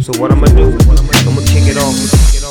So what I'ma do? I'ma kick it off.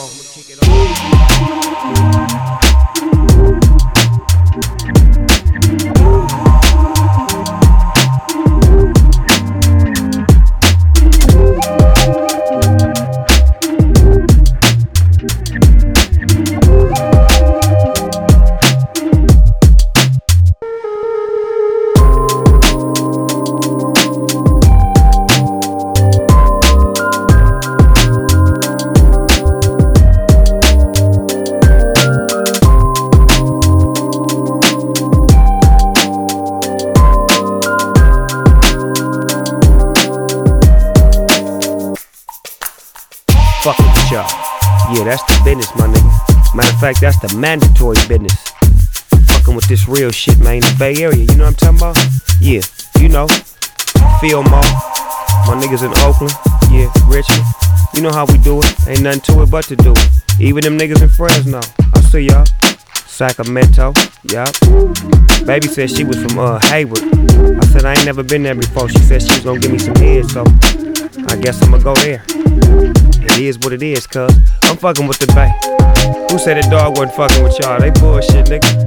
Fucking with y'all. Yeah, that's the business, my nigga. Matter of fact, that's the mandatory business. Fucking with this real shit, man. The Bay Area, you know what I'm talking about? Yeah, you know. Fillmore. My niggas in Oakland. Yeah, Richmond. You know how we do it. Ain't nothing to it but to do it. Even them niggas in Fresno. I see y'all. Sacramento. Yup. Baby said she was from Hayward. I said I ain't never been there before. She said she was gonna give me some head, so I guess I'ma go there. It is what it is, cuz I'm fucking with the Bay. Who said the dog wasn't fucking with y'all? They bullshit, nigga.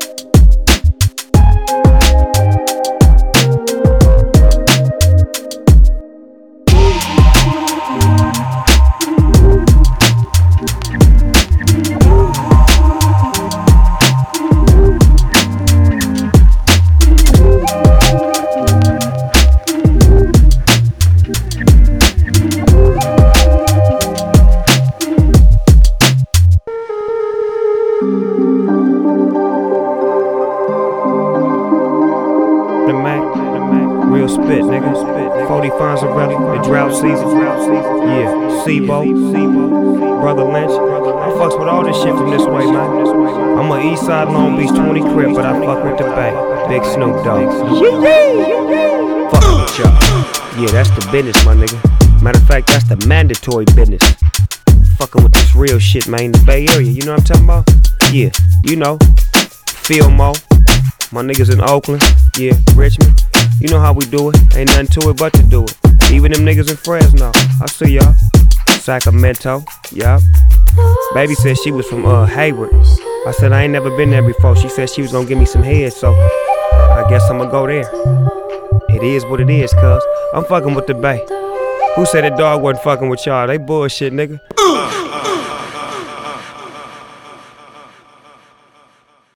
The Mac, real spit, nigga. 40 Fonzarelli, the drought season. Yeah, Sebo, Brother Lynch. I fucks with all this shit from this way, man. I'm a Eastside Long Beach 20 crib, but I fuck with the Bay. Big Snoop Dogg. Fuck with y'all. Yeah, that's the business, my nigga. Matter of fact, that's the mandatory business. Fucking with this real shit, man. The Bay Area, you know what I'm talking about? Yeah, you know. Fillmore. My niggas in Oakland, yeah, Richmond. You know how we do it. Ain't nothing to it but to do it. Even them niggas in Fresno. I see y'all. Sacramento, yup. Baby said she was from Hayward. I said I ain't never been there before. She said she was gonna give me some head, so I guess I'ma go there. It is what it is, cuz I'm fucking with the Bay. Who said the dog wasn't fucking with y'all? They bullshit, nigga.